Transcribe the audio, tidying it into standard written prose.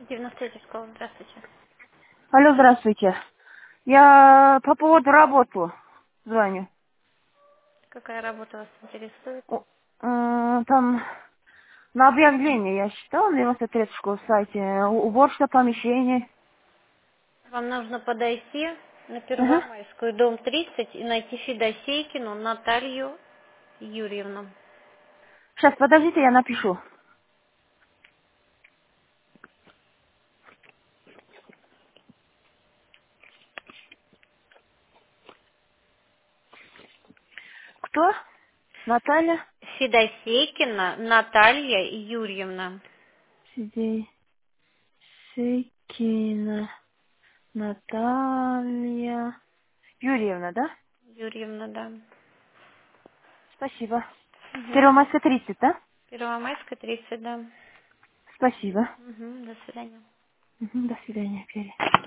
93 школа, здравствуйте. Алло, здравствуйте. Я по поводу работы звоню. Какая работа вас интересует? Там на объявление я читала, 93 школ в сайте, уборщица помещений. Вам нужно подойти на Ага. Первомайскую, дом 30, и найти Федосейкину Наталью Юрьевну. Сейчас, подождите, я напишу. Кто? Наталья? Федосейкина Наталья Юрьевна. Сидейкина Наталья Юрьевна, да? Юрьевна, да. Спасибо. Угу. Первомайская 30, да? Первомайская, 30, да. Спасибо. Угу. До свидания. Мгм, до свидания, Перри.